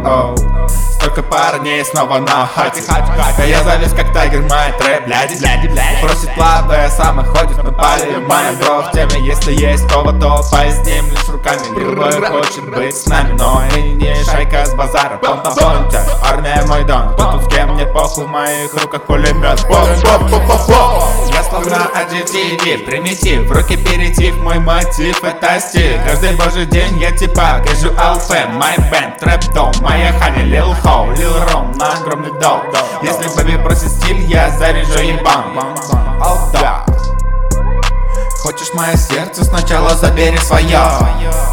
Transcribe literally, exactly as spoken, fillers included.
оу. Столько парней снова на хате. А я завис как тайгер, мой трэп, бляди, бляди, бляди. Просит плата, я сам и ходит на пале. Моя бро в теме, если есть кого, то поездим лишь руками. Любой хочет быть с нами, но и не шайка с базара. Понт на понте, армия мой дом. Кто тут с кем, мне похуй, в моих руках пулемет. Я словно аддитив, примитив, в руки перетив, мой мотив это стиль. Каждый божий день я типа casual fam, my band, трэп дом, моя хани, лил хоу, лил ром, на огромный дол. Если бэби просит стиль, я заряжу ебан. Oh, да. Хочешь мое сердце, сначала забери свое.